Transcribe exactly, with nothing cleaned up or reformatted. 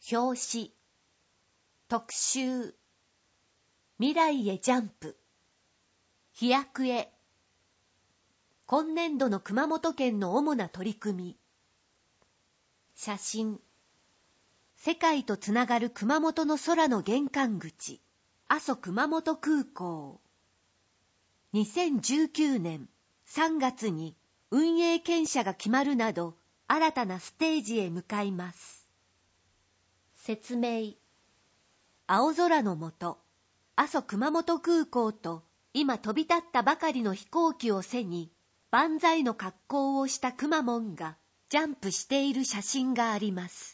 表紙、特集、未来へジャンプ、飛躍へ。今年度の熊本県の主な取り組み。写真。世界とつながる熊本の空の玄関口、阿蘇熊本空港。にせんじゅうきゅうねんさんがつに運営権者が決まるなど、新たなステージへ向かいます。説明。青空の下、阿蘇熊本空港と今飛び立ったばかりの飛行機を背に、万歳の格好をしたくまモンがジャンプしている写真があります。